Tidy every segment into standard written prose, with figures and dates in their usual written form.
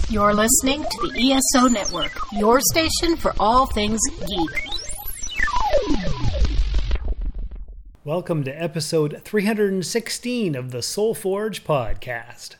You're listening to the ESO Network, your station for all things geek. Welcome to episode 316 of the Soul Forge podcast.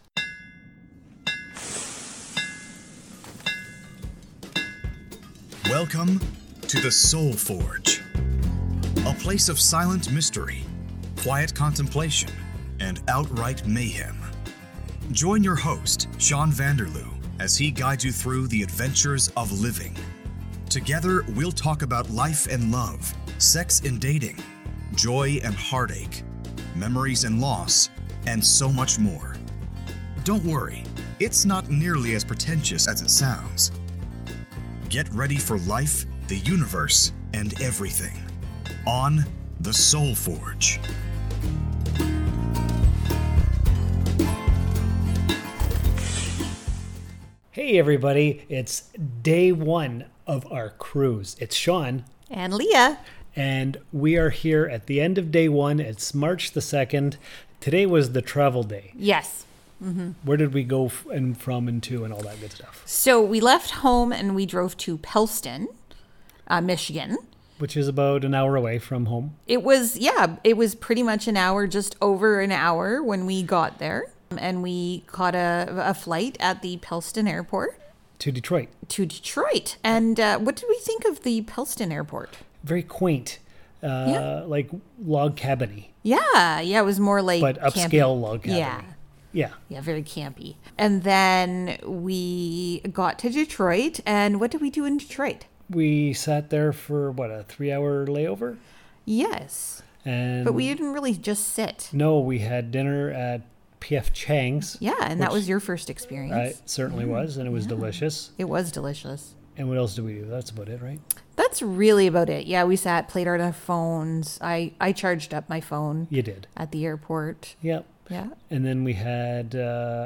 Welcome to the Soul Forge, a place of silent mystery, quiet contemplation, and outright mayhem. Join your host, Sean Vanderloo, as he guides you through the adventures of living. Together, we'll talk about life and love, sex and dating, joy and heartache, memories and loss, and so much more. Don't worry, it's not nearly as pretentious as it sounds. Get ready for life, the universe, and everything on the Soul Forge. Hey everybody, it's day one of our cruise. It's Sean. And Leah. And we are here at the end of day one. It's March the 2nd. Today was the travel day. Yes. Mm-hmm. Where did we go and from and to and all that good stuff? So we left home and we drove to Pellston, Michigan. Which is about an hour away from home. It was pretty much an hour, just over an hour when we got there. And we caught a flight at the Pellston Airport. To Detroit. And what did we think of the Pellston Airport? Very quaint. Like log cabin-y. Yeah, it was more like but upscale campy. Log cabin-y. Yeah, very campy. And then we got to Detroit, and what did we do in Detroit? We sat there for, a 3-hour layover? Yes. But we didn't really just sit. No, we had dinner at P.F. Chang's. Yeah, and that was your first experience. It certainly was, and it was delicious. It was delicious. And what else did we do? That's about it, right? That's really about it. Yeah, we played on our phones. I charged up my phone. You did. At the airport. Yep. Yeah. And then we had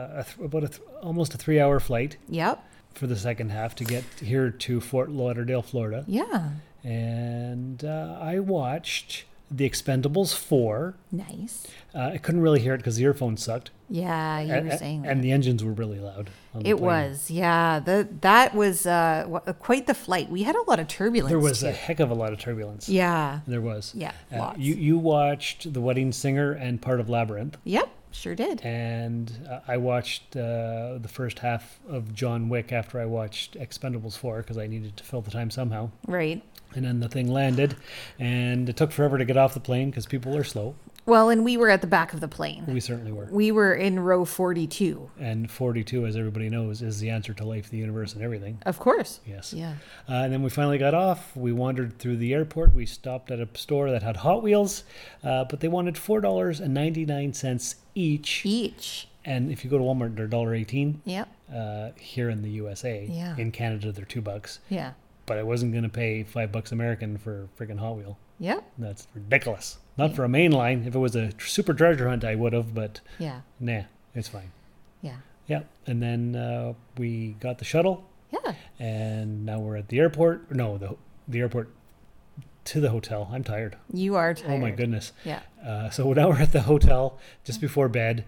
almost a 3-hour flight. Yep. For the second half to get here to Fort Lauderdale, Florida. Yeah. And I watched The Expendables 4. Nice. I couldn't really hear it because the earphones sucked. Yeah, you were saying that. And the engines were really loud. It was, yeah. That was quite the flight. We had a lot of turbulence. There was too. a heck of a lot of turbulence. Yeah. There was. Yeah, lots. You watched The Wedding Singer and part of Labyrinth. Yep, sure did. And I watched the first half of John Wick after I watched Expendables 4 because I needed to fill the time somehow. Right. And then the thing landed, and it took forever to get off the plane because people are slow. Well, and we were at the back of the plane. We certainly were. We were in row 42. And 42, as everybody knows, is the answer to life, the universe, and everything. Of course. Yes. Yeah. And then we finally got off. We wandered through the airport. We stopped at a store that had Hot Wheels, but they wanted $4.99 each. And if you go to Walmart, they're $1.18. Yep. Here in the USA. Yeah. In Canada, they're $2. Yeah. But I wasn't going to pay $5 American for a freaking Hot Wheel. Yep. That's ridiculous. Not for a main line. If it was a super treasure hunt, I would have, but nah, it's fine. Yeah. Yeah. And then we got the shuttle. Yeah. And now we're at the airport. No, the airport to the hotel. I'm tired. You are tired. Oh my goodness. Yeah. So now we're at the hotel just before bed.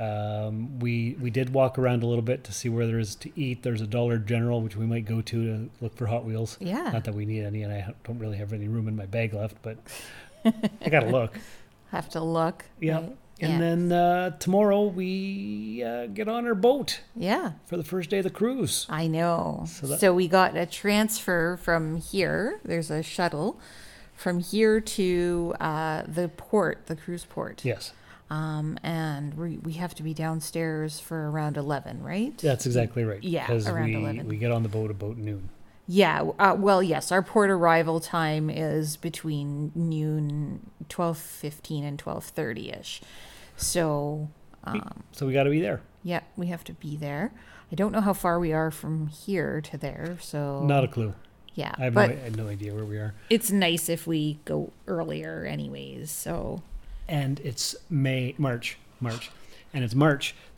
We did walk around a little bit to see where there is to eat. There's a Dollar General, which we might go to look for Hot Wheels. Yeah. Not that we need any, and I don't really have any room in my bag left, but I got to look. Have to look. Yeah. Right? And then tomorrow we get on our boat. Yeah. For the first day of the cruise. I know. So we got a transfer from here. There's a shuttle from here to the port, the cruise port. Yes. And we have to be downstairs for around 11, right? That's exactly right. Yeah, around 11. We get on the boat about noon. Yeah. Well, yes, our port arrival time is between noon, 12:15 and 12:30-ish. So we got to be there. Yeah, we have to be there. I don't know how far we are from here to there, so... Not a clue. Yeah. I have no idea where we are. It's nice if we go earlier anyways, so... And it's March. And it's March.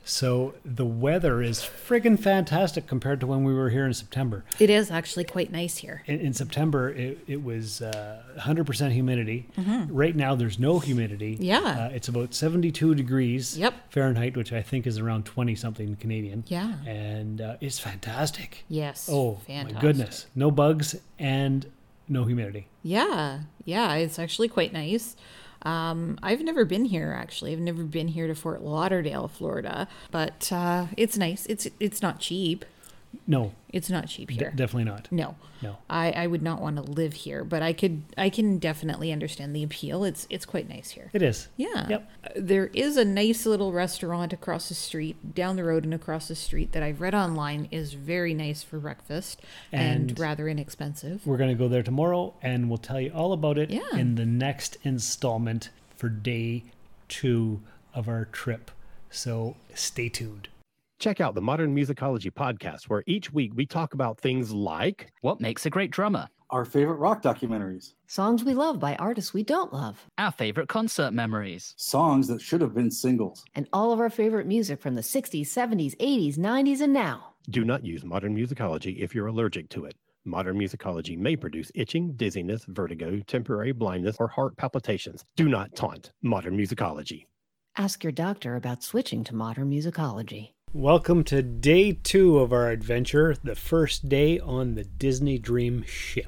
So the weather is friggin' fantastic compared to when we were here in September. It is actually quite nice here. In September, it was 100% humidity. Right now, there's no humidity. Yeah. It's about 72 degrees Yep. Fahrenheit, which I think is around 20-something Canadian. Yeah. And it's fantastic. Yes. Oh, fantastic. my goodness. No bugs and no humidity. Yeah. Yeah, it's actually quite nice. I've never been here, actually. I've never been here to Fort Lauderdale, Florida, but it's nice. It's not cheap. No, It's not cheap here. definitely not. No. No. I would not want to live here, but I can definitely understand the appeal. It's quite nice here. It is. Yeah. Yep. There is a nice little restaurant across the street, down the road and across the street, that I've read online is very nice for breakfast and rather inexpensive. We're going to go there tomorrow, and we'll tell you all about it Yeah. in the next installment for day 2 of our trip. So stay tuned. Check out the Modern Musicology podcast, where each week we talk about things like what makes a great drummer, our favorite rock documentaries, songs we love by artists we don't love, our favorite concert memories, songs that should have been singles, and all of our favorite music from the 60s, 70s, 80s, 90s, and now. Do not use Modern Musicology if you're allergic to it. Modern Musicology may produce itching, dizziness, vertigo, temporary blindness, or heart palpitations. Do not taunt Modern Musicology. Ask your doctor about switching to Modern Musicology. Welcome to day 2 of our adventure, the first day on the Disney Dream ship.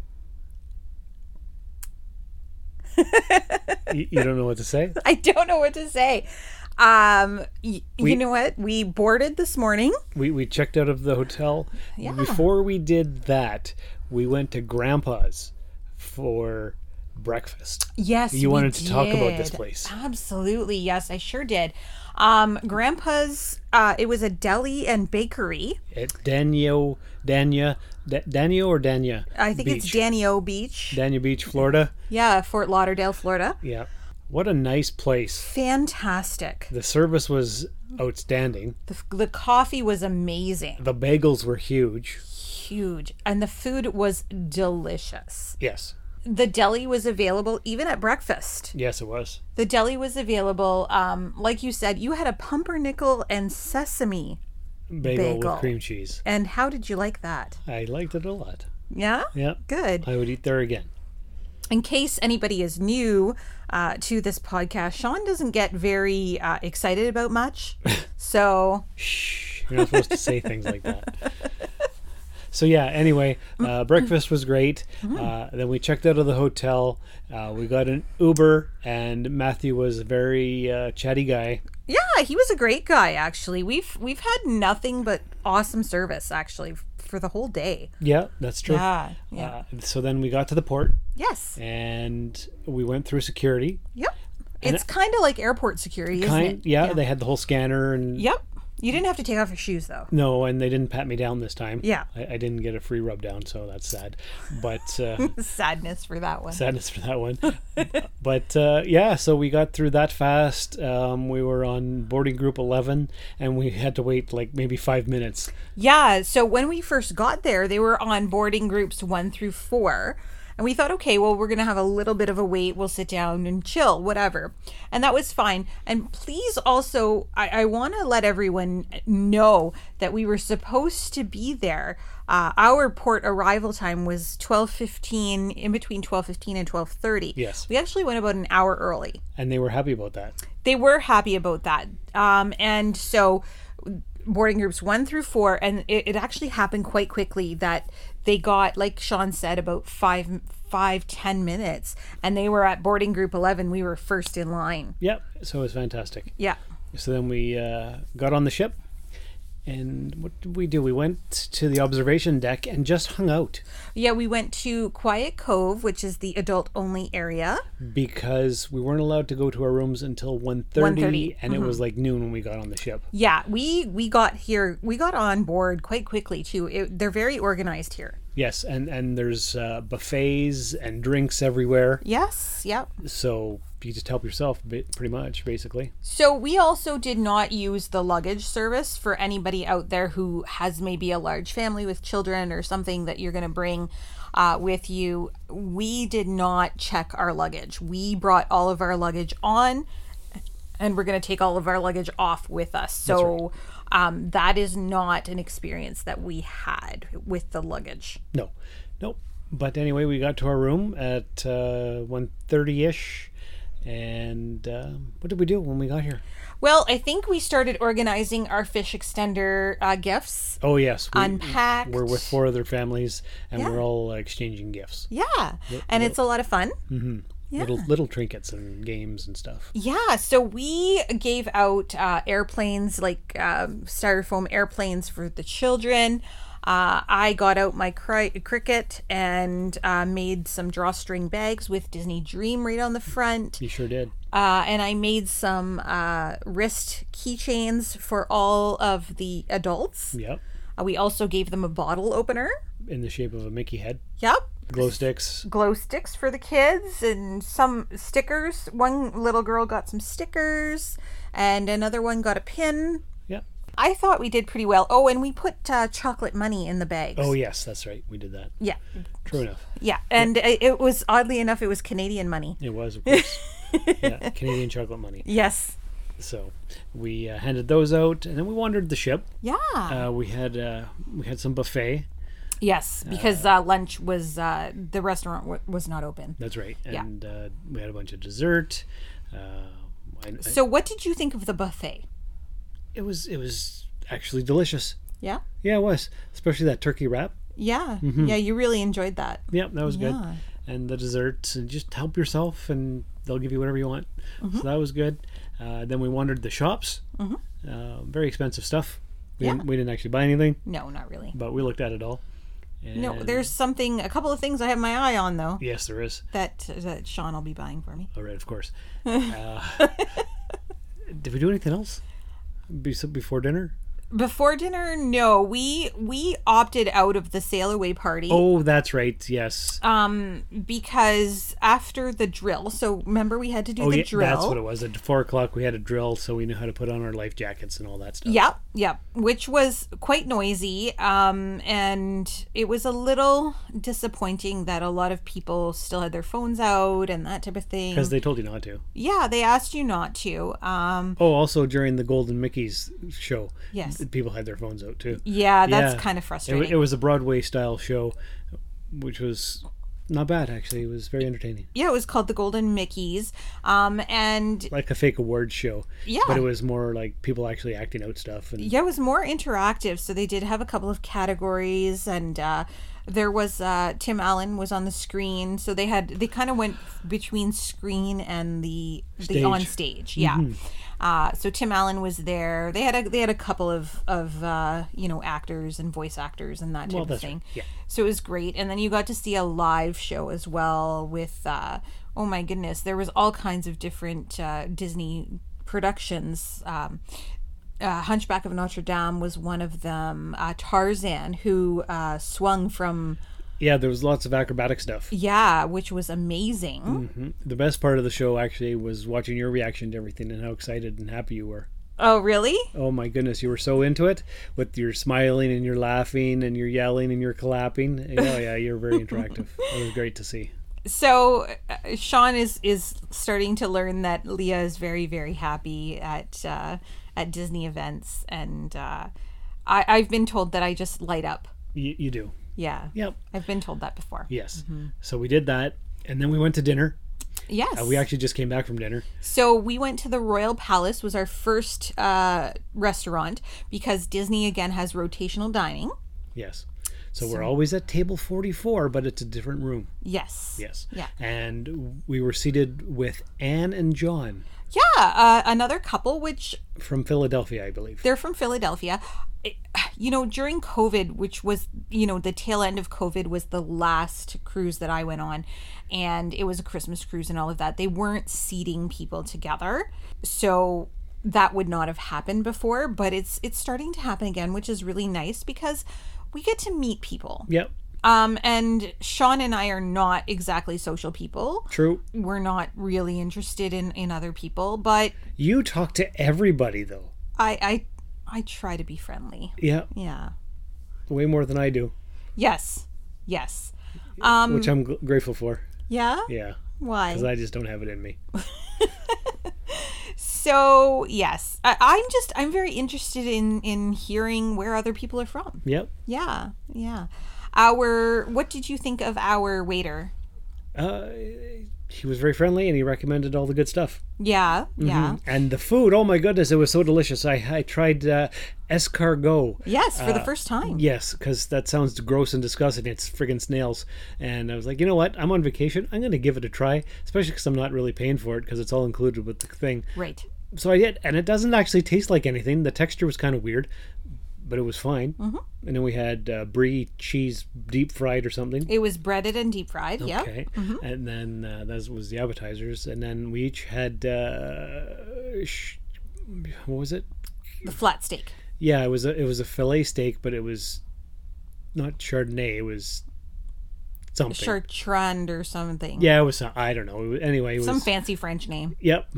You don't know what to say? I don't know what to say. You know what? We boarded this morning. We checked out of the hotel. Yeah. Before we did that, we went to Grandpa's for breakfast. Yes, you wanted to talk about this place. Absolutely, yes, I sure did. Grandpa's, it was a deli and bakery. At Danio or Dania? I think it's Danio Beach. Dania Beach, Florida. Yeah, Fort Lauderdale, Florida. Yeah. What a nice place. Fantastic. The service was outstanding. The coffee was amazing. The bagels were huge. Huge. And the food was delicious. Yes. The deli was available even at breakfast. Yes, it was. The deli was available. Like you said, you had a pumpernickel and sesame bagel with cream cheese. And how did you like that? I liked it a lot. Yeah? Yeah. Good. I would eat there again. In case anybody is new to this podcast, Sean doesn't get very excited about much. So... Shh. You're not supposed to say things like that. So yeah, anyway, breakfast was great. Then we checked out of the hotel. We got an Uber, and Matthew was a very chatty guy. Yeah, he was a great guy, actually. We've had nothing but awesome service, actually, for the whole day. Yeah, that's true. Yeah. So then we got to the port. Yes. And we went through security. Yep. It's kind of like airport security, isn't it? Yeah, they had the whole scanner. And Yep. You didn't have to take off your shoes, though. No, and they didn't pat me down this time. Yeah. I didn't get a free rub down, so that's sad. But sadness for that one. Sadness for that one. But yeah, so we got through that fast. We were on boarding group 11, and we had to wait like maybe 5 minutes. Yeah, so when we first got there, they were on boarding groups 1 through 4. And we thought, okay, well, we're going to have a little bit of a wait. We'll sit down and chill, whatever. And that was fine. And please also, I want to let everyone know that we were supposed to be there. Our port arrival time was 12:15, in between 12:15 and 12:30. Yes. We actually went about an hour early. And they were happy about that. They were happy about that. And so boarding groups 1 through 4, and it actually happened quite quickly that they got, like Sean said, about 5-10 minutes, and they were at boarding group 11. We were first in line. Yep. So it was fantastic. Yeah. So then we got on the ship, and what did we do? We went to the observation deck and just hung out. Yeah, we went to Quiet Cove, which is the adult-only area. Because we weren't allowed to go to our rooms until 1:30, and it was like noon when we got on the ship. Yeah, we got on board quite quickly, too. They're very organized here. Yes, and there's buffets and drinks everywhere. Yes, yep. So you just help yourself pretty much, basically. So we also did not use the luggage service for anybody out there who has maybe a large family with children or something that you're going to bring with you. We did not check our luggage. We brought all of our luggage on, and we're going to take all of our luggage off with us. So that is not an experience that we had with the luggage. No. But anyway, we got to our room at 1:30ish. And what did we do when we got here? Well, I think we started organizing our fish extender gifts. Oh, yes. Unpacked. We're with 4 other families, and we're all exchanging gifts. Yeah. And it's a lot of fun. Mm-hmm. Yeah. Little trinkets and games and stuff. Yeah. So we gave out airplanes, like styrofoam airplanes for the children. I got out my Cricut and made some drawstring bags with Disney Dream right on the front. You sure did. And I made some wrist keychains for all of the adults. Yep. We also gave them a bottle opener. In the shape of a Mickey head. Yep. Glow sticks. Glow sticks for the kids and some stickers. One little girl got some stickers and another one got a pin. Yep. I thought we did pretty well. Oh, and we put chocolate money in the bags. Oh, yes, that's right. We did that. Yeah. True enough. Yeah, and it was, oddly enough, it was Canadian money. It was, of course. Yeah, Canadian chocolate money. Yes. So we handed those out, and then we wandered the ship. Yeah. We had some buffet. Yes, because lunch was, the restaurant was not open. That's right. And we had a bunch of dessert. So what did you think of the buffet? It was actually delicious. Yeah? Yeah, it was. Especially that turkey wrap. Yeah. Mm-hmm. Yeah, you really enjoyed that. Yep, that was good. And the desserts, and just help yourself, and they'll give you whatever you want. Mm-hmm. So that was good. Then we wandered the shops. Mm-hmm. Very expensive stuff. We didn't actually buy anything. No, not really. But we looked at it all. And no, there's a couple of things I have my eye on, though. Yes, there is. That Sean will be buying for me. All right, of course. Did we do anything else before dinner? Before dinner, no. We opted out of the sail away party. Oh, that's right. Yes. Because after the drill, so remember we had to do the drill. That's what it was. At 4:00 we had a drill, so we knew how to put on our life jackets and all that stuff. Yep. Which was quite noisy. And it was a little disappointing that a lot of people still had their phones out and that type of thing. Because they told you not to. Yeah, they asked you not to. Also during the Golden Mickey's show. Yes. People had their phones out too. Yeah, that's kind of frustrating. It was a Broadway style show, which was not bad actually. It was very entertaining. Yeah, it was called the Golden Mickeys, and like a fake awards show. Yeah, but it was more like people actually acting out stuff. And yeah, it was more interactive. So they did have a couple of categories, and there was Tim Allen was on the screen. So they kind of went between screen and the on stage. Yeah. Mm-hmm. So Tim Allen was there. They had a couple of actors and voice actors and that type of thing. Right. Yeah. So it was great. And then you got to see a live show as well with oh my goodness, there was all kinds of different Disney productions. Hunchback of Notre Dame was one of them. Tarzan, who swung from. Yeah, there was lots of acrobatic stuff. Yeah, which was amazing. Mm-hmm. The best part of the show actually was watching your reaction to everything and how excited and happy you were. Oh, really? Oh my goodness, you were so into it with your smiling and your laughing and your yelling and your clapping. Oh yeah, you're very interactive. It was great to see. So Sean is starting to learn that Leah is very, very happy at Disney events, and I've been told that I just light up. You do. Yeah. Yep. I've been told that before. Yes. Mm-hmm. So we did that, and then we went to dinner. Yes. We actually just came back from dinner. So we went to the Royal Palace, was our first restaurant, because Disney, again, has rotational dining. Yes. So we're always at table 44, but it's a different room. Yes. Yes. Yeah. And we were seated with Anne and John. Yeah, another couple, which... From Philadelphia, I believe. They're from Philadelphia. During COVID, which was, the tail end of COVID was the last cruise that I went on, and it was a Christmas cruise and all of that. They weren't seating people together, so that would not have happened before, but it's starting to happen again, which is really nice because we get to meet people. Yep. And Sean and I are not exactly social people. True. We're not really interested in other people, but... You talk to everybody, though. I try to be friendly. Yeah. Yeah. Way more than I do. Yes. Yes. Which I'm grateful for. Yeah? Yeah. Why? Because I just don't have it in me. So yes, I'm very interested in hearing where other people are from. Yep. Yeah. What did you think of our waiter? He was very friendly and he recommended all the good stuff. Yeah. And the food, oh my goodness, it was so delicious. I tried escargot. Yes, for the first time. Yes, because that sounds gross and disgusting. It's friggin' snails. And I was like, you know what? I'm on vacation. I'm going to give it a try, especially because I'm not really paying for it because it's all included with the thing. Right. So I did, and it doesn't actually taste like anything. The texture was kind of weird, but it was fine. Mm-hmm. And then we had brie cheese deep fried or something. It was breaded and deep fried, yeah. Okay. Mm-hmm. And then that was the appetizers. And then we each had, what was it? The flat steak. Yeah, it was a filet steak, but it was not Chardonnay. It was something. Chartrand or something. Yeah, it was, I don't know. Anyway, it was some fancy French name. Yep.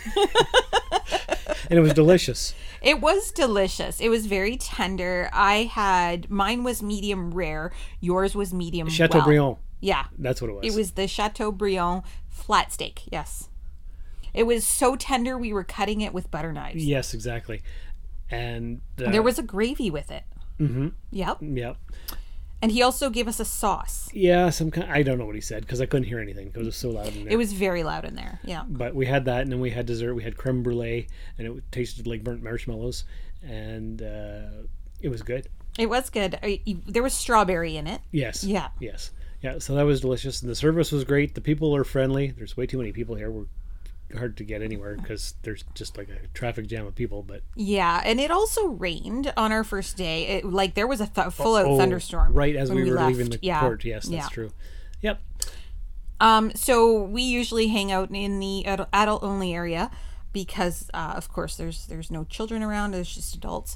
And it was delicious. It was delicious. It was very tender. Mine was medium rare. Yours was medium Chateaubriand. Yeah. That's what it was. It was the Chateaubriand flat steak. Yes. It was so tender we were cutting it with butter knives. Yes, exactly. And there was a gravy with it. Mm-hmm. Yep. And he also gave us a sauce. Yeah, some kind. I don't know what he said because I couldn't hear anything because it was so loud in there. It was very loud in there. Yeah. But we had that, and then we had dessert. We had creme brulee, and it tasted like burnt marshmallows, and it was good. It was good. There was strawberry in it. Yes. Yeah. Yes. Yeah. So that was delicious, and the service was great. The people are friendly. There's way too many people here. We're hard to get anywhere because there's just like a traffic jam of people. But yeah, and it also rained on our first day. There was a full out thunderstorm right as we were leaving the court. Yes, that's true. Yep. So we usually hang out in the adult only area because of course there's no children around. There's just adults.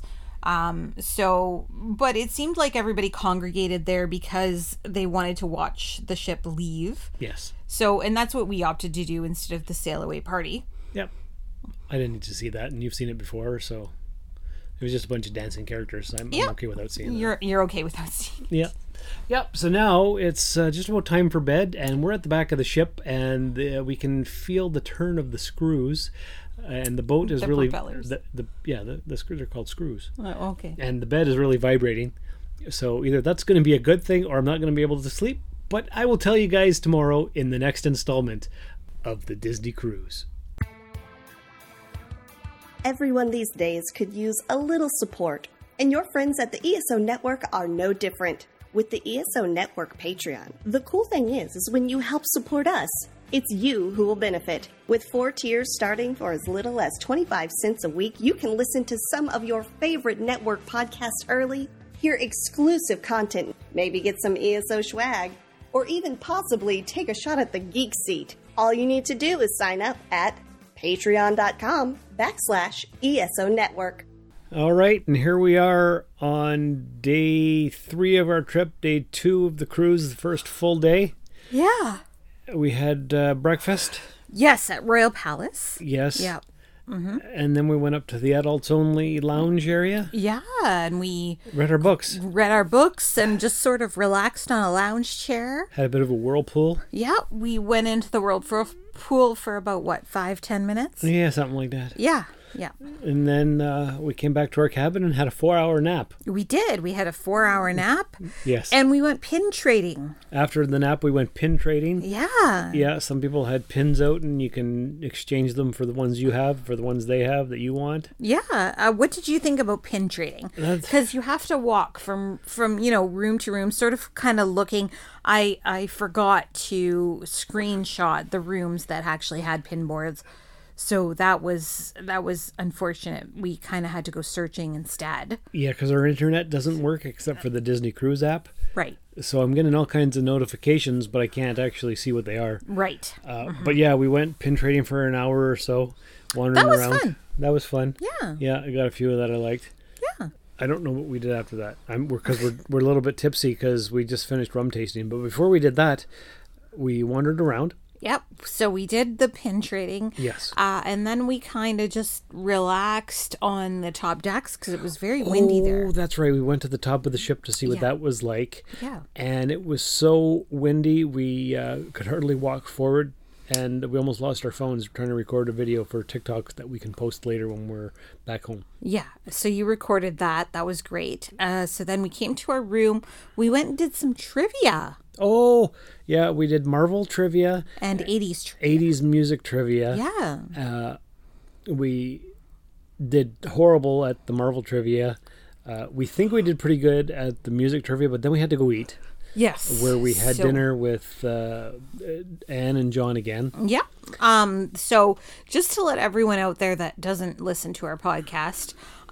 But it seemed like everybody congregated there because they wanted to watch the ship leave. Yes. So, and that's what we opted to do instead of the sail away party. Yep. I didn't need to see that, and you've seen it before, so it was just a bunch of dancing characters. I'm okay without seeing that. You're okay without seeing it. Yep. So now it's just about time for bed, and we're at the back of the ship, and we can feel the turn of the screws. And the boat is really the screws are called screws. Oh, okay. And the bed is really vibrating. So either that's going to be a good thing or I'm not going to be able to sleep. But I will tell you guys tomorrow in the next installment of the Disney Cruise. Everyone these days could use a little support, and your friends at the ESO Network are no different. With the ESO Network Patreon, the cool thing is when you help support us, it's you who will benefit. With 4 tiers starting for as little as 25 cents a week, you can listen to some of your favorite network podcasts early, hear exclusive content, maybe get some ESO swag, or even possibly take a shot at the geek seat. All you need to do is sign up at patreon.com/ESO Network. All right, and here we are on day 3 of our trip, day 2 of the cruise, the first full day. Yeah. We had breakfast. Yes, at Royal Palace. Yes. Yeah. Mm-hmm. And then we went up to the adults only lounge area. Yeah, and we read our books. And just sort of relaxed on a lounge chair. Had a bit of a whirlpool. Yeah, we went into the whirlpool for about 5-10 minutes. Yeah, something like that. Yeah. And then we came back to our cabin and had a 4-hour nap. We did. We had a 4-hour nap. Yes. And we went pin trading. After the nap, we went pin trading. Yeah. Yeah, some people had pins out and you can exchange them for the ones you have, for the ones they have that you want. Yeah. What did you think about pin trading? Because you have to walk from room to room, sort of kind of looking. I forgot to screenshot the rooms that actually had pin boards. So that was unfortunate. We kind of had to go searching instead. Yeah, because our internet doesn't work except for the Disney Cruise app. Right. So I'm getting all kinds of notifications, but I can't actually see what they are. Right. But yeah, we went pin trading for an hour or so, wandering around. That was fun. That was fun. Yeah. Yeah, I got a few that I liked. Yeah. I don't know what we did after that. Because we're a little bit tipsy because we just finished rum tasting. But before we did that, we wandered around. Yep. So we did the pin trading. Yes. And then we kind of just relaxed on the top decks because it was very windy there. Oh, that's right. We went to the top of the ship to see what that was like. Yeah. And it was so windy we could hardly walk forward and we almost lost our phones trying to record a video for TikTok that we can post later when we're back home. Yeah, so you recorded that. That was great. So then we came to our room. We went and did some trivia. Oh, yeah, we did Marvel trivia. And 80s trivia. 80s music trivia. Yeah. We did horrible at the Marvel trivia. We think we did pretty good at the music trivia, but then we had to go eat. Yes. Where we had dinner with Anne and John again. Yeah. So just to let everyone out there that doesn't listen to our podcast,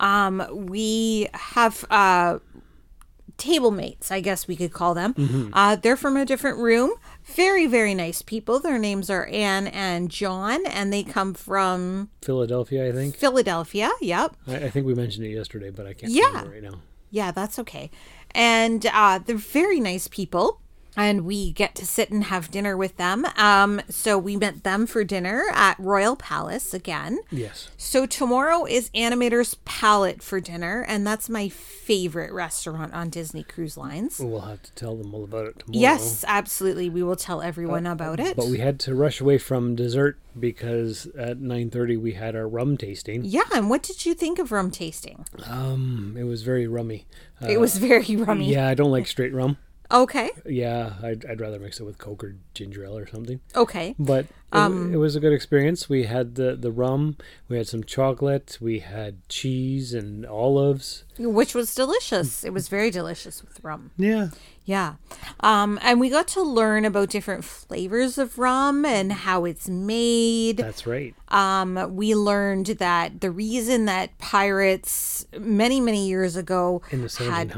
we have table mates, I guess we could call them. Mm-hmm. They're from a different room. Very, very nice people. Their names are Anne and John, and they come from Philadelphia, I think. Philadelphia, yep. I think we mentioned it yesterday, but I can't remember right now. Yeah, that's okay. And they're very nice people. And we get to sit and have dinner with them. So we met them for dinner at Royal Palace again. Yes. So tomorrow is Animator's Palette for dinner. And that's my favorite restaurant on Disney Cruise Lines. We'll have to tell them all about it tomorrow. Yes, absolutely. We will tell everyone about it. But we had to rush away from dessert because at 9:30 we had our rum tasting. Yeah, and what did you think of rum tasting? It was very rummy. It was very rummy. Yeah, I don't like straight rum. Okay. Yeah, I'd rather mix it with Coke or ginger ale or something. Okay. But it was a good experience. We had the rum, we had some chocolate, we had cheese and olives. Which was delicious. It was very delicious with rum. Yeah. Yeah. And we got to learn about different flavors of rum and how it's made. That's right. We learned that the reason that pirates many, many years ago in the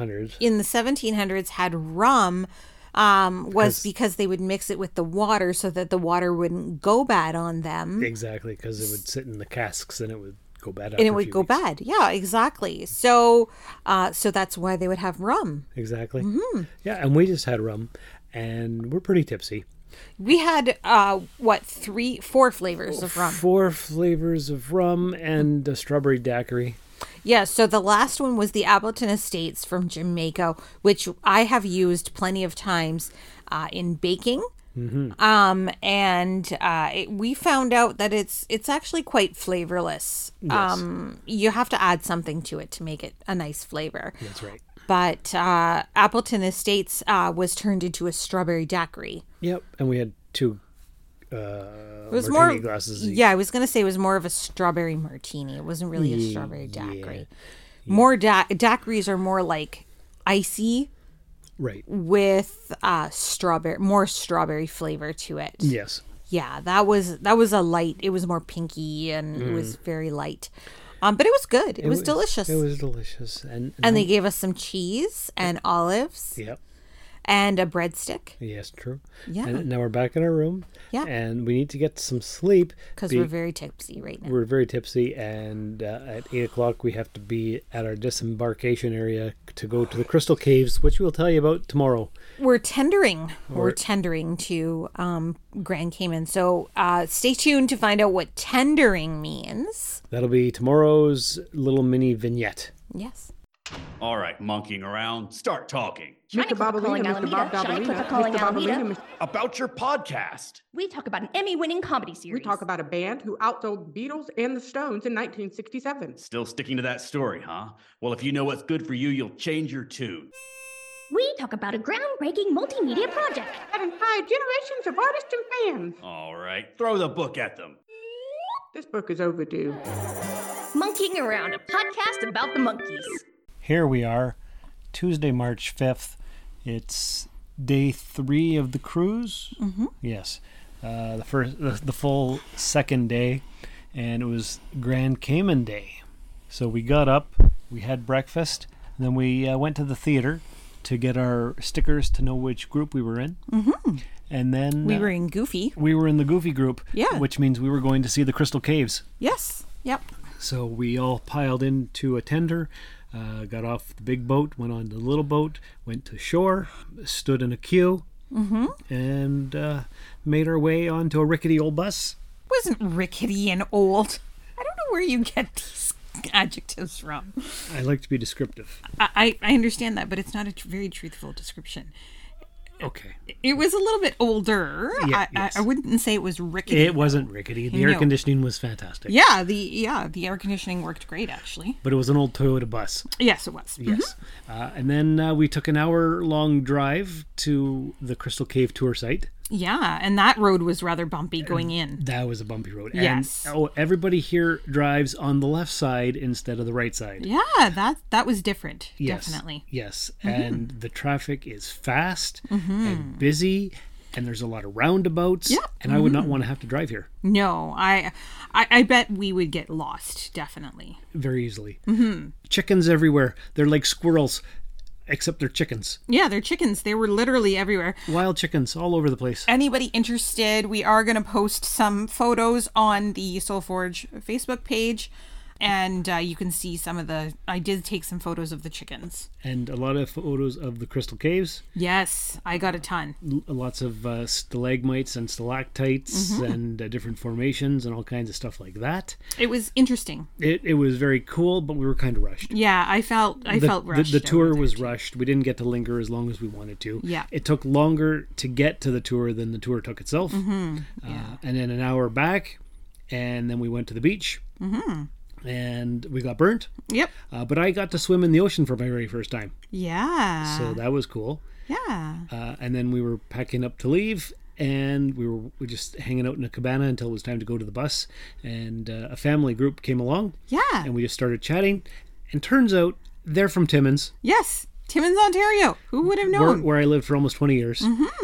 1700s had rum was because they would mix it with the water so that the water wouldn't go bad on them. Exactly, because it would sit in the casks and it would go bad after and it would go bad. Yeah, exactly. So so that's why they would have rum. Exactly. Mm-hmm. Yeah, and we just had rum and we're pretty tipsy. We had 4 flavors of rum. 4 flavors of rum and a strawberry daiquiri. Yeah, so the last one was the Appleton Estates from Jamaica, which I have used plenty of times in baking. Mm-hmm. We found out that it's actually quite flavorless. Yes. You have to add something to it to make it a nice flavor. That's right. But Appleton Estates was turned into a strawberry daiquiri. Yep, and we had 2 it was martini glasses. Yeah, I was going to say it was more of a strawberry martini. It wasn't really a strawberry daiquiri. More daiquiris are more like icy. Right. With more strawberry flavor to it. Yes. Yeah, that was a light. It was more pinky and it was very light. But it was good. It was delicious. It was delicious. And they gave us some cheese and olives. Yep. And a breadstick. Yes, true. Yeah. And now we're back in our room. Yeah. And we need to get some sleep. Because we're very tipsy right now. We're very tipsy. And at 8 o'clock, we have to be at our disembarkation area to go to the Crystal Caves, which we'll tell you about tomorrow. We're tendering. We're tendering to Grand Cayman. So stay tuned to find out what tendering means. That'll be tomorrow's little mini vignette. Yes. All right, monkeying around. Start talking. Shiny Purple calling Alameda. Shiny Purple calling Alameda. About your podcast. We talk about an Emmy-winning comedy series. We talk about a band who outsold the Beatles and the Stones in 1967. Still sticking to that story, huh? Well, if you know what's good for you, you'll change your tune. We talk about a groundbreaking multimedia project that inspired generations of artists and fans. All right, throw the book at them. This book is overdue. Monkeying Around, a podcast about the monkeys. Here we are, Tuesday, March 5th. It's day 3 of the cruise. Mm-hmm. Yes, the full second day, and it was Grand Cayman Day. So we got up, we had breakfast, and then we went to the theater to get our stickers to know which group we were in. Mm-hmm. And then we were in Goofy. We were in the Goofy group. Yeah. Which means we were going to see the Crystal Caves. Yes. Yep. So we all piled into a tender. Got off the big boat, went on the little boat, went to shore, stood in a queue, and made our way onto a rickety old bus. Wasn't rickety and old. I don't know where you get these adjectives from. I like to be descriptive. I understand that, but it's not a very truthful description. Okay. It was a little bit older. Yeah, I wouldn't say it was rickety. It wasn't rickety. The air conditioning was fantastic. Yeah, the air conditioning worked great, actually. But it was an old Toyota bus. Yes, it was. Yes. And then we took an hour-long drive to the Crystal Cave tour site. Yeah, and that road was rather bumpy going in. That was a bumpy road. Yes. And, everybody here drives on the left side instead of the right side. Yeah, that was different. Yes, definitely. Yes, and the traffic is fast and busy, and there's a lot of roundabouts. Yeah. And I would not want to have to drive here. No, I bet we would get lost, definitely. Very easily. Chickens everywhere. They're like squirrels. Except they're chickens. Yeah, they're chickens. They were literally everywhere. Wild chickens all over the place. Anybody interested, we are going to post some photos on the Soul Forge Facebook page. And you can see some of I did take some photos of the chickens. And a lot of photos of the Crystal Caves. Yes, I got a ton. Lots of stalagmites and stalactites and different formations and all kinds of stuff like that. It was interesting. It was very cool, but we were kind of rushed. Yeah, I felt rushed. The tour was rushed. We didn't get to linger as long as we wanted to. Yeah. It took longer to get to the tour than the tour took itself. Yeah. And then an hour back, and then we went to the beach. And we got burnt. Yep. But I got to swim in the ocean for my very first time. Yeah. So that was cool. Yeah. And then we were packing up to leave, and we were just hanging out in a cabana until it was time to go to the bus. And a family group came along. Yeah. And we just started chatting. And turns out they're from Timmins. Yes. Timmins, Ontario. Who would have known? Where I lived for almost 20 years.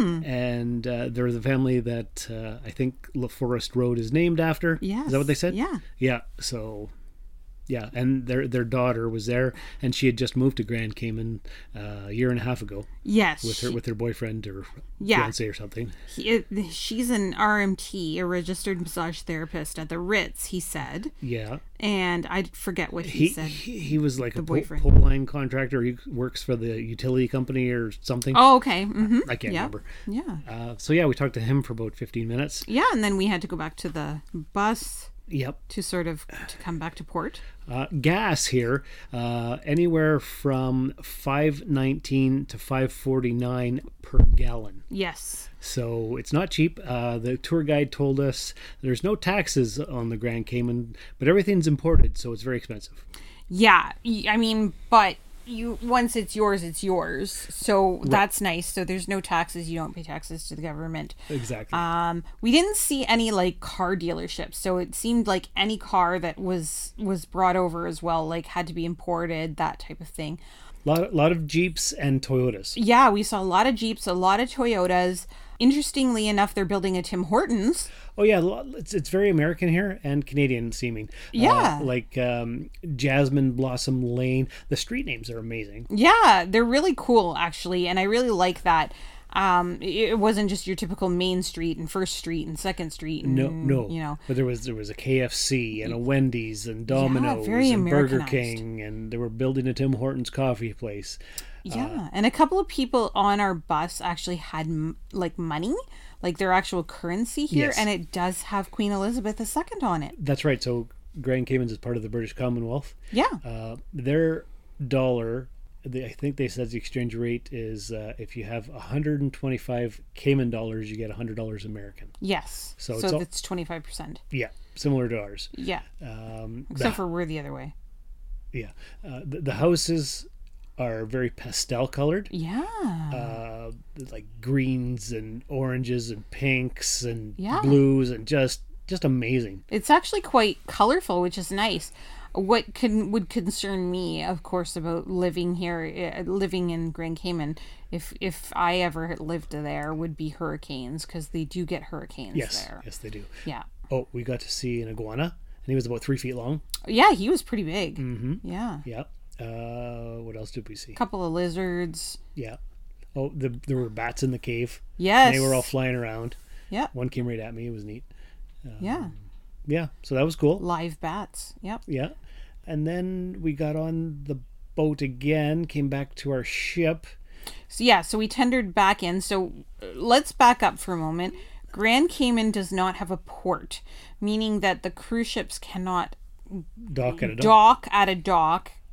And they're the family that I think La Forest Road is named after. Yes. Is that what they said? Yeah. Yeah. So... Yeah, and their daughter was there, and she had just moved to Grand Cayman a year and a half ago. Yes, with her boyfriend or fiance or something. She's an RMT, a registered massage therapist at the Ritz. He said. Yeah. And I forget what he said. He was like a boyfriend. pole line contractor. He works for the utility company or something. Oh, okay. I can't remember. Yeah. So yeah, we talked to him for about 15 minutes. Yeah, and then we had to go back to the bus. Yep. To come back to port. Gas here, anywhere from $5.19 to $5.49 per gallon. Yes. So it's not cheap. The tour guide told us there's no taxes on the Grand Cayman, but everything's imported, so it's very expensive. Yeah, I mean, but once it's yours. So that's nice. So there's no taxes. You don't pay taxes to the government. Exactly. We didn't see any like car dealerships. So it seemed like any car that was brought over as well, like had to be imported, that type of thing. Lot of Jeeps and Toyotas. Yeah, we saw a lot of Jeeps, a lot of Toyotas. Interestingly enough, they're building a Tim Hortons. Oh yeah, it's very American here and Canadian seeming. Yeah, like Jasmine Blossom Lane. The street names are amazing. Yeah, they're really cool actually, and I really like that. It wasn't just your typical Main Street and First Street and Second Street. And, no. You know, but there was a KFC and a Wendy's and Domino's and Burger King, and they were building a Tim Hortons coffee place. Yeah, and a couple of people on our bus actually had like money, like their actual currency here, yes. And it does have Queen Elizabeth II on it. That's right. So Grand Cayman is part of the British Commonwealth. Yeah. Their dollar, I think they said the exchange rate is if you have 125 Cayman dollars, you get $100 American. Yes. So that's 25%. Yeah, similar to ours. Yeah. Except for we're the other way. Yeah. The houses are very pastel colored. Yeah. Like greens and oranges and pinks and yeah. blues and just amazing. It's actually quite colorful, which is nice. What would concern me, of course, about living here, living in Grand Cayman, if I ever lived there, would be hurricanes, because they do get hurricanes there. Yes, they do. Yeah. Oh, we got to see an iguana, and he was about 3 feet long. Yeah, he was pretty big. Mm-hmm. Yeah. Yeah. What else did we see? A couple of lizards. Yeah. Oh, there were bats in the cave. Yes. They were all flying around. Yeah. One came right at me. It was neat. Yeah. Yeah. So that was cool. Live bats. Yep. Yeah. And then we got on the boat again, came back to our ship. So we tendered back in. So let's back up for a moment. Grand Cayman does not have a port, meaning that the cruise ships cannot dock at a dock. Dock at a dock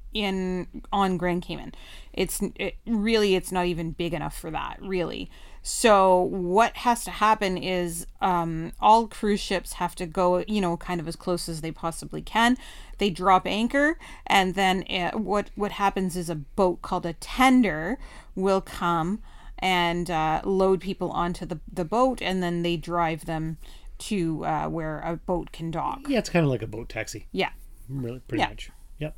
on Grand Cayman. It's not even big enough for that, really. So what has to happen is all cruise ships have to go, kind of as close as they possibly can. They drop anchor, and then what happens is a boat called a tender will come and load people onto the boat, and then they drive them to where a boat can dock. Yeah, it's kind of like a boat taxi. Yeah. Really, pretty much. Yep.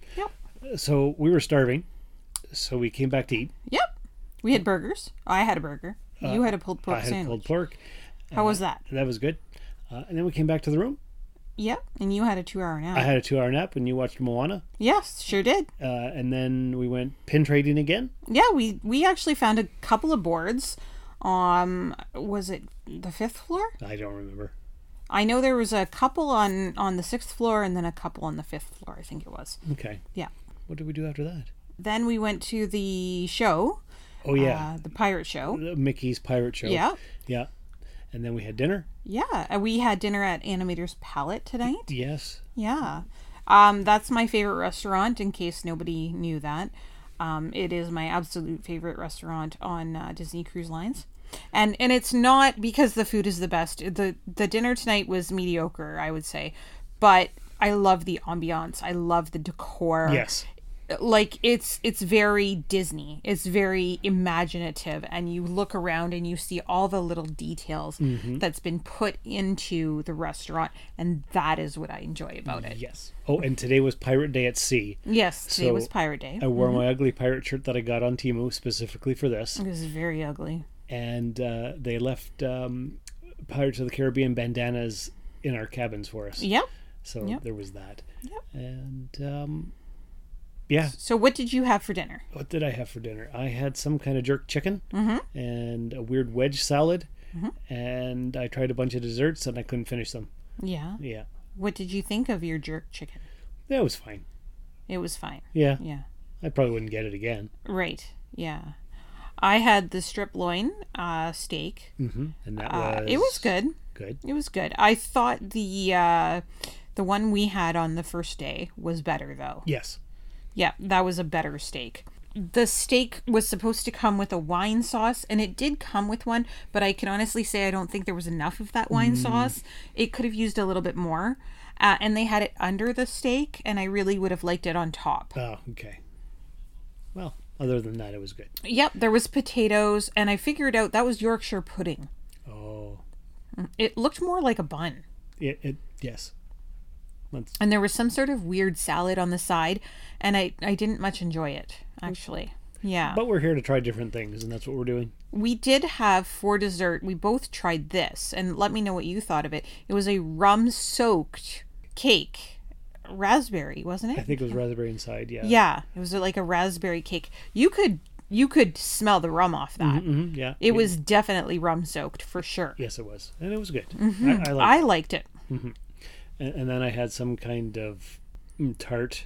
So we were starving, so we came back to eat. Yep. We had burgers. I had a burger. You had a pulled pork sandwich. I had a pulled pork. How was that? That was good. And then we came back to the room. Yep. And you had a 2-hour nap. I had a 2-hour nap, and you watched Moana. Yes, sure did. And then we went pin trading again. Yeah, we actually found a couple of boards. Was it the 5th floor? I don't remember. I know there was a couple on the 6th floor, and then a couple on the 5th floor, I think it was. Okay. Yeah. What did we do after that? Then we went to the show. Oh, yeah. The pirate show. Mickey's Pirate Show. Yeah. Yeah. And then we had dinner. Yeah. And we had dinner at Animator's Palette tonight. Yes. Yeah. That's my favorite restaurant, in case nobody knew that. It is my absolute favorite restaurant on Disney Cruise Lines. And it's not because the food is the best. The dinner tonight was mediocre, I would say. But I love the ambiance. I love the decor. Yes. Like, it's very Disney. It's very imaginative, and you look around and you see all the little details that's been put into the restaurant, and that is what I enjoy about it. Yes. Oh, and today was Pirate Day at Sea. Yes, today was Pirate Day. I wore my ugly pirate shirt that I got on Temu specifically for this. It was very ugly. And they left Pirates of the Caribbean bandanas in our cabins for us. Yep. So there was that. Yep. And yeah. So what did you have for dinner? What did I have for dinner? I had some kind of jerk chicken and a weird wedge salad. And I tried a bunch of desserts and I couldn't finish them. Yeah. Yeah. What did you think of your jerk chicken? That was fine. It was fine. Yeah. Yeah. I probably wouldn't get it again. Right. Yeah. I had the strip loin steak. And that was... it was good. Good. It was good. I thought the one we had on the first day was better, though. Yes. Yeah, that was a better steak. The steak was supposed to come with a wine sauce, and it did come with one, but I can honestly say I don't think there was enough of that wine sauce. It could have used a little bit more. And they had it under the steak, and I really would have liked it on top. Oh, okay. Well, other than that, it was good. Yep, there was potatoes, and I figured out that was Yorkshire pudding. Oh. It looked more like a bun. Yes. And there was some sort of weird salad on the side, and I didn't much enjoy it, actually. Yeah. But we're here to try different things, and that's what we're doing. We did have, for dessert, we both tried this, and let me know what you thought of it. It was a rum-soaked cake. Raspberry, wasn't it? I think it was raspberry inside, yeah. Yeah, it was like a raspberry cake. You could smell the rum off that. Yeah. It was definitely rum-soaked, for sure. Yes, it was. And it was good. I liked it. And then I had some kind of tart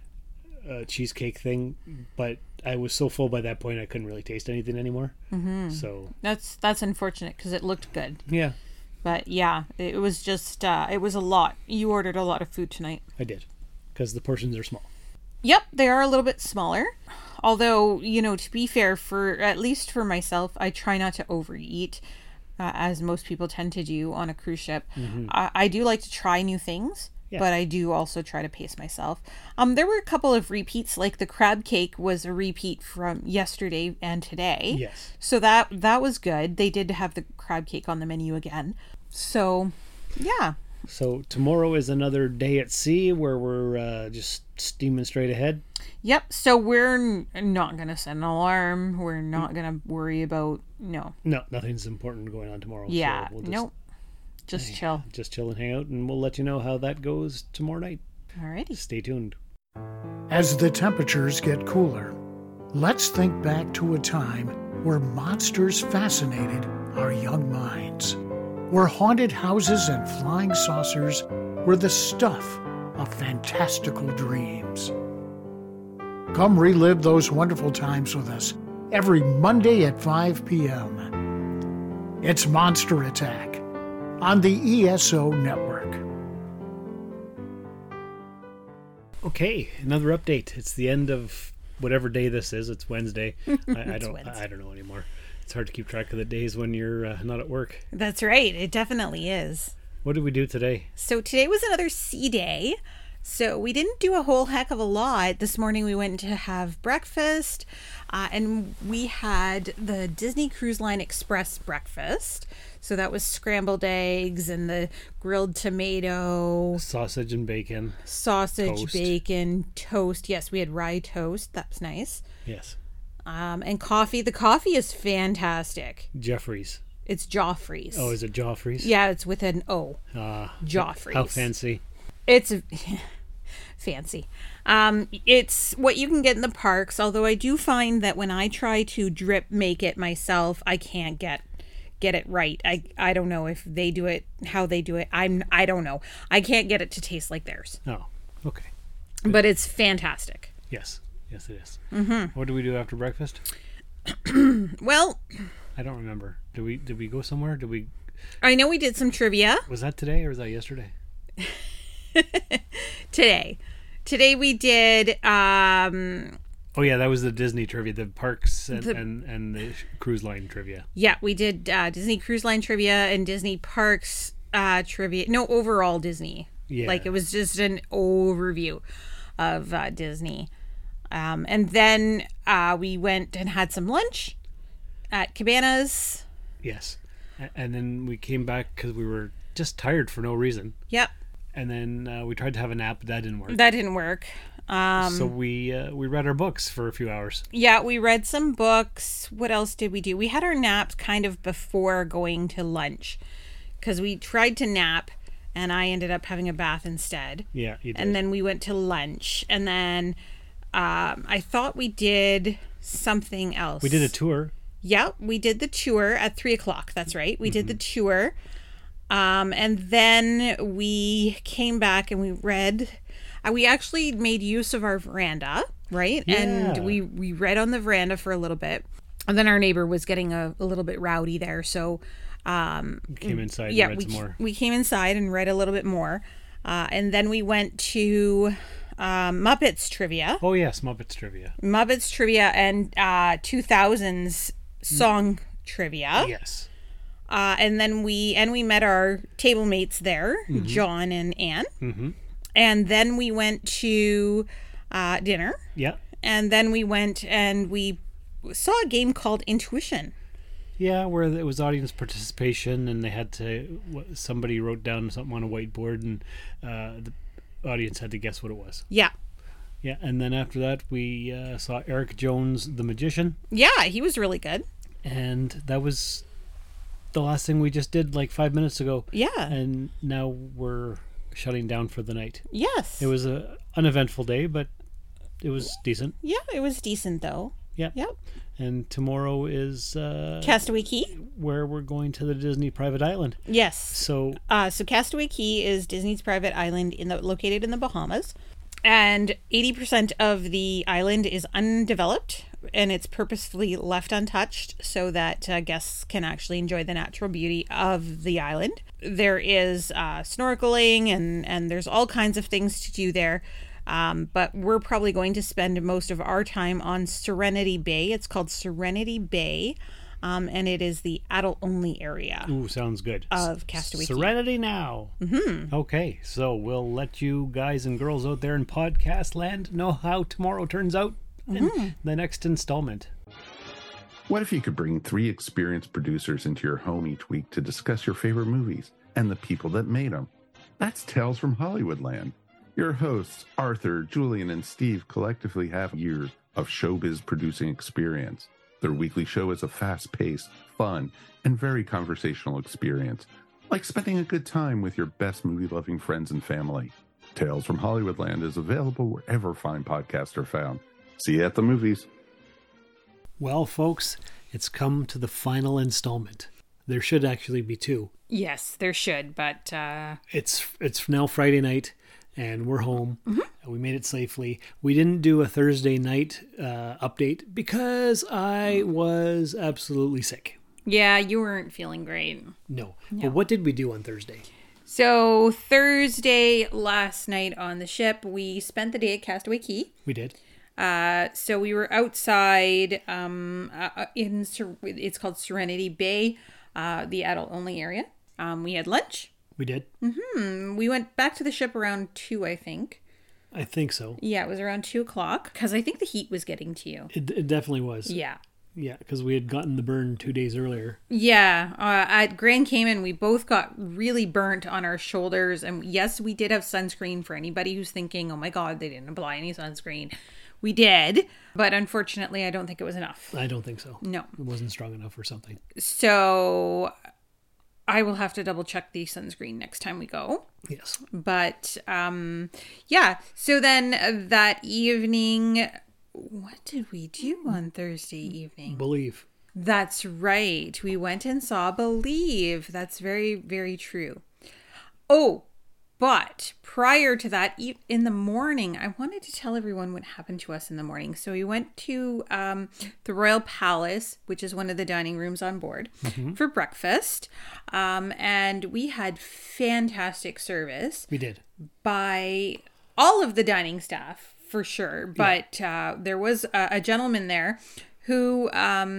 cheesecake thing, but I was so full by that point I couldn't really taste anything anymore. So that's unfortunate because it looked good. Yeah. But yeah, it was just it was a lot. You ordered a lot of food tonight. I did, because the portions are small. Yep, they are a little bit smaller. Although, to be fair, at least for myself, I try not to overeat. As most people tend to do on a cruise ship. I do like to try new things, but I do also try to pace myself. There were a couple of repeats, like the crab cake was a repeat from yesterday and today. Yes. So that was good. They did have the crab cake on the menu again. So, yeah. So tomorrow is another day at sea where we're just steaming straight ahead. Yep. So we're not going to set an alarm. We're not going to worry about... No, nothing's important going on tomorrow. Yeah. So we'll just chill. Just chill and hang out, and we'll let you know how that goes tomorrow night. Alrighty. Stay tuned. As the temperatures get cooler, let's think back to a time where monsters fascinated our young minds, where haunted houses and flying saucers were the stuff of fantastical dreams. Come relive those wonderful times with us every Monday at 5 p.m. It's Monster Attack on the ESO Network. Okay, another update. It's the end of whatever day this is. It's Wednesday. I don't know anymore. It's hard to keep track of the days when you're not at work. That's right. It definitely is. What did we do today? So today was another sea day. So we didn't do a whole heck of a lot. This morning we went to have breakfast and we had the Disney Cruise Line Express breakfast. So that was scrambled eggs and the grilled tomato. Sausage and bacon. Sausage, bacon, toast. Yes, we had rye toast. That's nice. Yes. And coffee. The coffee is fantastic. Jeffrey's. It's Joffrey's. Oh, is it Joffrey's? Yeah, it's with an O. Joffrey's. How fancy. It's fancy. It's what you can get in the parks, although I do find that when I try to drip make it myself, I can't get it right. I don't know if they do it, how they do it. I don't know. I can't get it to taste like theirs. Oh, okay. But it's fantastic. Yes. Yes, it is. Mm-hmm. What do we do after breakfast? Well, I don't remember. Did we go somewhere? I know we did some trivia. Was that today or was that yesterday? Today we did oh yeah, that was the Disney trivia, the parks and the cruise line trivia. Yeah, we did Disney Cruise Line trivia and Disney Parks trivia. No, overall Disney. Yeah. Like it was just an overview of Disney. And then we went and had some lunch at Cabanas. Yes. And then we came back because we were just tired for no reason. Yep. And then we tried to have a nap, but that didn't work. So we read our books for a few hours. Yeah, we read some books. What else did we do? We had our naps kind of before going to lunch because we tried to nap and I ended up having a bath instead. Yeah, you did. And then we went to lunch and then I thought we did something else. We did a tour. Yeah, we did the tour at 3:00. That's right. We did the tour. And then we came back and we read. We actually made use of our veranda, right? Yeah. And we read on the veranda for a little bit. And then our neighbor was getting a little bit rowdy there. So came inside and read some more. We came inside and read a little bit more. And then we went to Muppets Trivia. Oh, yes, Muppets Trivia. Muppets Trivia and 2000s song trivia. Yes. And then we met our table mates there, John and Anne. Mm-hmm. And then we went to dinner. Yeah. And then we went and we saw a game called Intuition. Yeah, where it was audience participation and they had to, somebody wrote down something on a whiteboard and the audience had to guess what it was. Yeah. Yeah, and then after that we saw Eric Jones, the magician. Yeah, he was really good. And that was the last thing we just did like 5 minutes ago. Yeah. And now we're shutting down for the night. Yes. It was an uneventful day, but it was decent. Yeah, it was decent though. Yeah. Yep. And tomorrow is Castaway Cay, where we're going to the Disney private island. Yes. So Castaway Cay is Disney's private island located in the Bahamas. And 80% of the island is undeveloped and it's purposefully left untouched so that guests can actually enjoy the natural beauty of the island. There is snorkeling and there's all kinds of things to do there. But we're probably going to spend most of our time on Serenity Bay. It's called Serenity Bay. And it is the adult-only area. Ooh, sounds good. Of Castaway Cay. Serenity now. Mm-hmm. Okay, so we'll let you guys and girls out there in podcast land know how tomorrow turns out in the next installment. What if you could bring 3 experienced producers into your home each week to discuss your favorite movies and the people that made them? That's Tales from Hollywoodland. Your hosts, Arthur, Julian, and Steve, collectively have years of showbiz producing experience. Their weekly show is a fast-paced, fun, and very conversational experience, like spending a good time with your best movie-loving friends and family. Tales from Hollywoodland is available wherever fine podcasts are found. See you at the movies. Well, folks, it's come to the final installment. There should actually be 2. Yes, there should, but... It's now Friday night, and we're home. Mm-hmm. We made it safely. We didn't do a Thursday night update because I was absolutely sick. Yeah, you weren't feeling great. No. But what did we do on Thursday? So Thursday last night on the ship, we spent the day at Castaway Cay. We did. So we were outside it's called Serenity Bay, the adult-only area. We had lunch. We did. We went back to the ship around 2, I think. I think so. Yeah, it was around 2 o'clock because I think the heat was getting to you. It definitely was. Yeah. Yeah, because we had gotten the burn 2 days earlier. Yeah. At Grand Cayman, we both got really burnt on our shoulders. And yes, we did have sunscreen for anybody who's thinking, oh my God, they didn't apply any sunscreen. We did. But unfortunately, I don't think it was enough. I don't think so. No. It wasn't strong enough or something. So I will have to double check the sunscreen next time we go. Yes. But yeah. So then that evening, what did we do on Thursday evening? Believe. That's right. We went and saw Believe. That's very, very true. Oh, but prior to that, in the morning, I wanted to tell everyone what happened to us in the morning. So we went to the Royal Palace, which is one of the dining rooms on board, for breakfast. And we had fantastic service. We did. By all of the dining staff, for sure. But there was a gentleman there who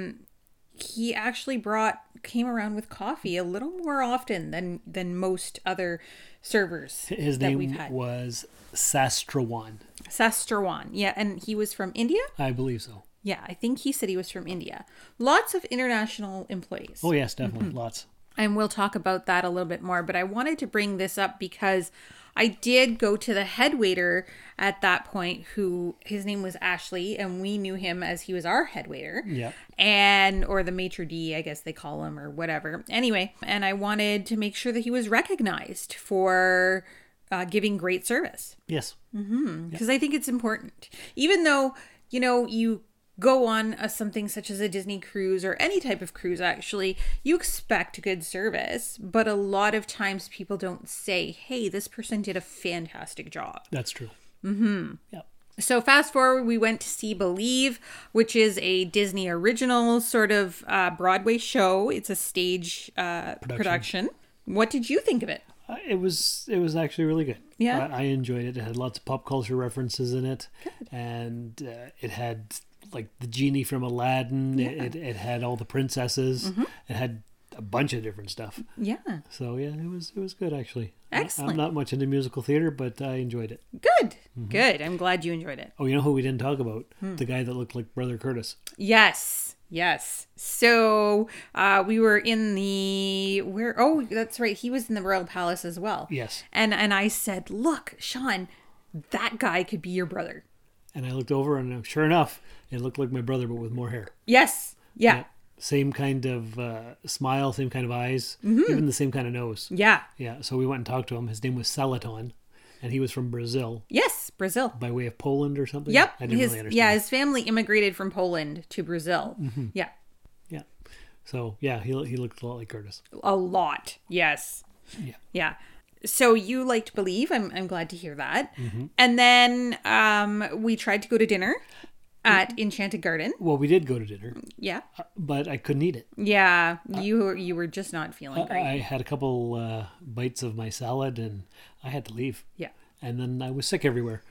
he actually came around with coffee a little more often than most other servers. His name was Sastrawan. Sastrawan, yeah, and he was from India? I believe so. Yeah, I think he said he was from India. Lots of international employees. Oh yes, definitely, lots. And we'll talk about that a little bit more, but I wanted to bring this up because I did go to the head waiter at that point, who his name was Ashley, and we knew him as he was our head waiter. Yeah. Or the maitre d', I guess they call him, or whatever. Anyway, and I wanted to make sure that he was recognized for giving great service. Yes. Because I think it's important. Even though, you go on something such as a Disney cruise or any type of cruise, actually, you expect good service, but a lot of times people don't say, hey, this person did a fantastic job. That's true. Yep. So fast forward, we went to see Believe, which is a Disney original sort of Broadway show. It's a stage production. What did you think of it? It was actually really good. Yeah. I enjoyed it. It had lots of pop culture references in it. Good. And it had like the genie from Aladdin. Yeah. It had all the princesses. It had a bunch of different stuff. Yeah. So yeah, it was good actually. Excellent. I'm not much into musical theater, but I enjoyed it. Good. Good. I'm glad you enjoyed it. Oh, you know who we didn't talk about? The guy that looked like Brother Curtis. Yes. So we were in oh, that's right. He was in the Royal Palace as well. Yes. And I said, look, Sean, that guy could be your brother. And I looked over and sure enough, it looked like my brother, but with more hair. Yes. Yeah. Same kind of smile, same kind of eyes, even the same kind of nose. Yeah. Yeah. So we went and talked to him. His name was Salaton, and he was from Brazil. Yes, Brazil. By way of Poland or something? Yep. I didn't really understand. Yeah, his family immigrated from Poland to Brazil. Yeah. Yeah. So, yeah, he looked a lot like Curtis. A lot. Yes. Yeah. Yeah. So you liked Believe. I'm glad to hear that. And then we tried to go to dinner at Enchanted Garden. Well, we did go to dinner. Yeah. But I couldn't eat it. Yeah. You were just not feeling great. I had a couple bites of my salad and I had to leave. Yeah. And then I was sick everywhere.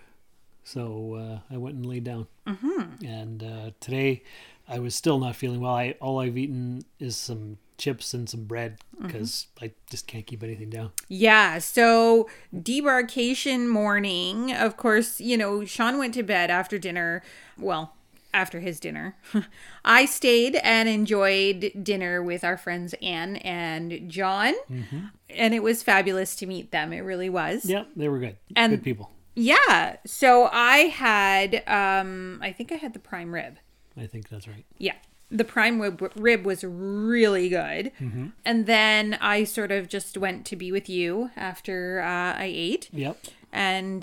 So I went and laid down. And today I was still not feeling well. All I've eaten is some chips and some bread because I just can't keep anything down. Yeah. So debarkation morning, of course, Sean went to bed after dinner. Well, after his dinner. I stayed and enjoyed dinner with our friends Anne and John. And it was fabulous to meet them. It really was. Yeah, they were good. And good people. Yeah. So I had, I think I had the prime rib. I think that's right. Yeah. The prime rib was really good. And then I sort of just went to be with you after I ate. Yep. And,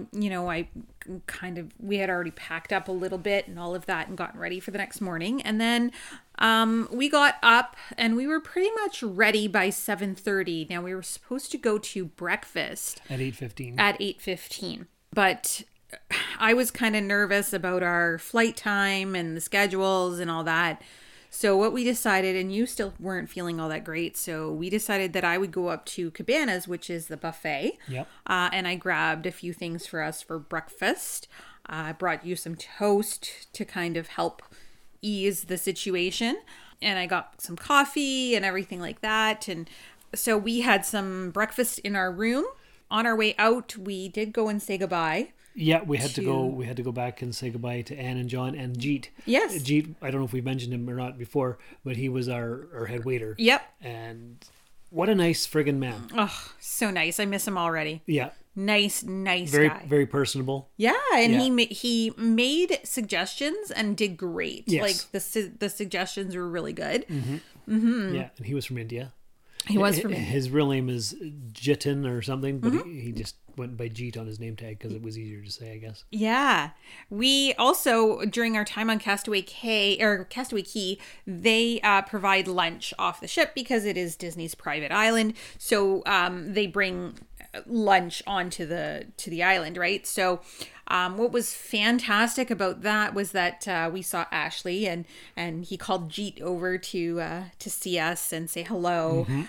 we had already packed up a little bit and all of that and gotten ready for the next morning. And then we got up and we were pretty much ready by 7:30. Now we were supposed to go to breakfast. At 8:15. At 8:15. But I was kind of nervous about our flight time and the schedules and all that. So what we decided, and you still weren't feeling all that great, so we decided that I would go up to Cabanas, which is the buffet. Yep. And I grabbed a few things for us for breakfast. I brought you some toast to kind of help ease the situation. And I got some coffee and everything like that. And so we had some breakfast in our room. On our way out, we did go and say goodbye. Yeah, we had to go back and say goodbye to Anne and John and Jeet. Yes. Jeet, I don't know if we mentioned him or not before, but he was our head waiter. Yep. And what a nice friggin' man. Oh, so nice. I miss him already. Yeah. Nice very, guy. Very personable. Yeah, and he made suggestions and did great. Yes. Like the suggestions were really good. Mm-hmm. Mm-hmm. Yeah, and he was from India. He was from India. His real name is Jitin or something, but he just went by Jeet on his name tag because it was easier to say, I guess. Yeah. We also, during our time on Castaway Key, they provide lunch off the ship because it is Disney's private island. So they bring lunch onto the island, right? So what was fantastic about that was that we saw Ashley and he called Jeet over to see us and say hello. Mm-hmm.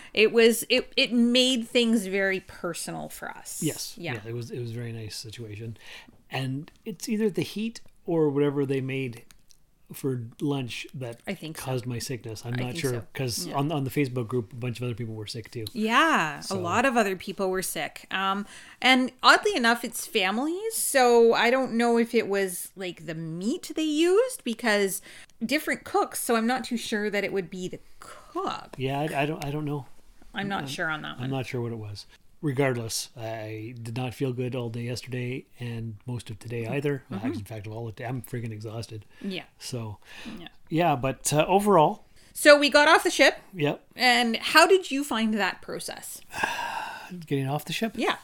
It made things very personal for us. Yes. Yeah. It was a very nice situation. And it's either the heat or whatever they made for lunch that I think caused my sickness. I'm not sure because Yeah. on the Facebook group a bunch of other people were sick too. Yeah, a lot of other people were sick. And oddly enough, it's families, so I don't know if it was like the meat they used because different cooks, so I'm not too sure that it would be the cook. Yeah, I don't know. I'm not sure on that one. I'm not sure what it was. Regardless, I did not feel good all day yesterday and most of today either. Mm-hmm. In fact, all of the day, I'm freaking exhausted. Yeah. So, yeah, but overall. So we got off the ship. Yep. And how did you find that process? Getting off the ship? Yeah.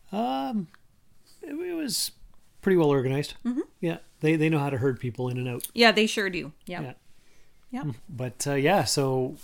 It was pretty well organized. Mm-hmm. Yeah. They know how to herd people in and out. Yeah, they sure do. Yeah. Yeah. But so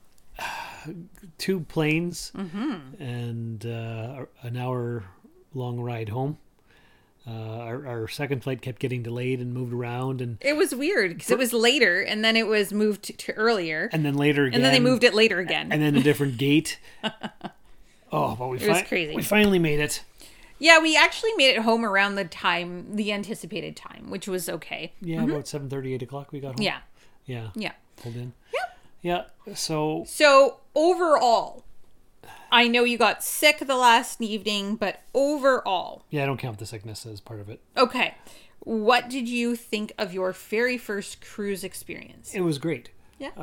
2 planes and an hour long ride home. Our second flight kept getting delayed and moved around, and it was weird because it was later, and then it was moved to earlier, and then later again, and then they moved it later again, and then a different gate. Oh, but it was crazy. We finally made it. Yeah, we actually made it home around the anticipated time, which was okay. Yeah, about 7:30, 8 o'clock we got home. Yeah. Pulled in. Yeah. So overall, I know you got sick the last evening, but overall. Yeah, I don't count the sickness as part of it. Okay. What did you think of your very first cruise experience? It was great. Yeah.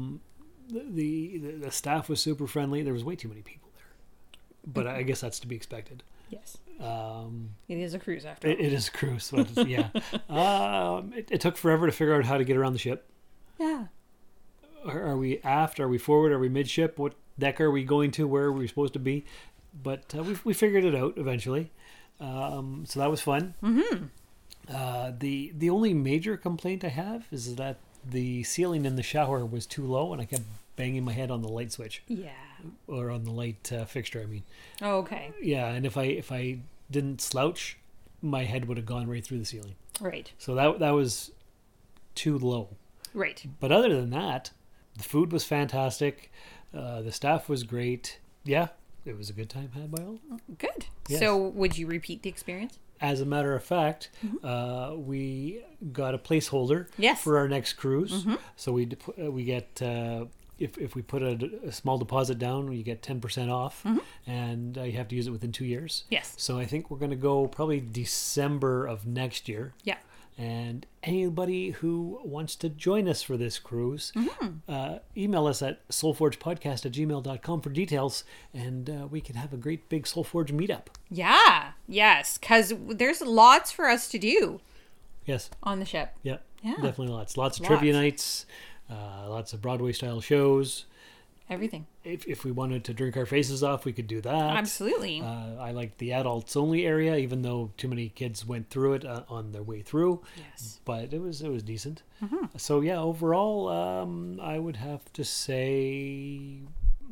The staff was super friendly. There was way too many people there, but I guess that's to be expected. Yes. It is a cruise after all. It is a cruise. But yeah. It took forever to figure out how to get around the ship. Yeah. Are we aft? Are we forward? Are we midship? What deck are we going to? Where are we supposed to be? But we figured it out eventually. So that was fun. Mm-hmm. The only major complaint I have is that the ceiling in the shower was too low, and I kept banging my head on the light switch. Yeah. Or on the light fixture, I mean. Oh, okay. Yeah, and if I didn't slouch, my head would have gone right through the ceiling. Right. So that was too low. Right. But other than that, the food was fantastic. The staff was great. Yeah, it was a good time had by all. Good. Yes. So would you repeat the experience? As a matter of fact, we got a placeholder for our next cruise. Mm-hmm. So we get if we put a small deposit down, you get 10% off, and you have to use it within 2 years. Yes. So I think we're going to go probably December of next year. Yeah. And anybody who wants to join us for this cruise, email us at soulforgepodcast@gmail.com for details, and we can have a great big Soulforge meetup. Yeah. Yes. Because there's lots for us to do. Yes. On the ship. Yeah. Yeah. Definitely lots. Lots of trivia nights, lots of Broadway-style shows. Everything. If we wanted to drink our faces off, we could do that. Absolutely. I liked the adults only area, even though too many kids went through it on their way through. Yes. But it was decent. Mm-hmm. So yeah, overall, I would have to say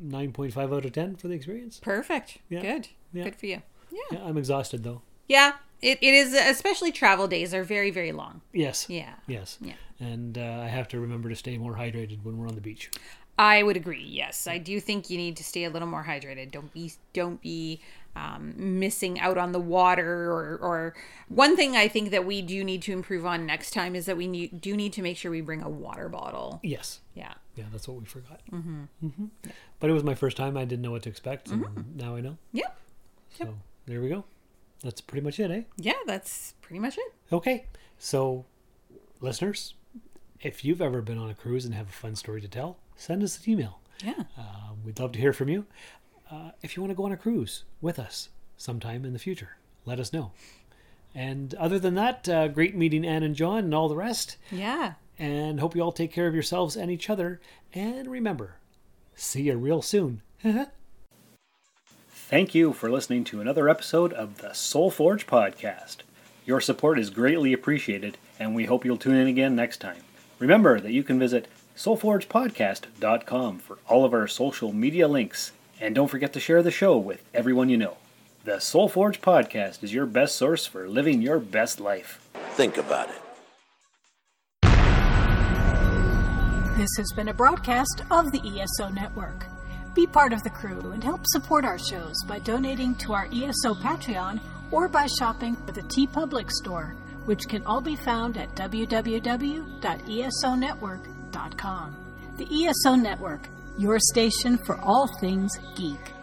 9.5 out of 10 for the experience. Perfect. Yeah. Good. Yeah. Good for you. Yeah. I'm exhausted though. Yeah. It is, especially travel days are very, very long. Yes. Yeah. Yes. Yeah. And I have to remember to stay more hydrated when we're on the beach. I would agree. Yes, I do think you need to stay a little more hydrated. Don't be missing out on the water. Or one thing I think that we do need to improve on next time is that we do need to make sure we bring a water bottle. Yes. Yeah. Yeah, that's what we forgot. Mm-hmm. Mm-hmm. But it was my first time. I didn't know what to expect. And now I know. Yep. So there we go. That's pretty much it, eh? Yeah, that's pretty much it. Okay. So, listeners, if you've ever been on a cruise and have a fun story to tell, send us an email. Yeah. We'd love to hear from you. If you want to go on a cruise with us sometime in the future, let us know. And other than that, great meeting Anne and John and all the rest. Yeah. And hope you all take care of yourselves and each other. And remember, see you real soon. Thank you for listening to another episode of the Soul Forge podcast. Your support is greatly appreciated, and we hope you'll tune in again next time. Remember that you can visit soulforgepodcast.com for all of our social media links, and don't forget to share the show with everyone you know. The Soul Forge podcast is your best source for living your best life. Think about it. This has been a broadcast of the ESO Network. Be part of the crew and help support our shows by donating to our ESO Patreon or by shopping at the TeePublic store, which can all be found at www.esonetwork.com. The ESO Network, your station for all things geek.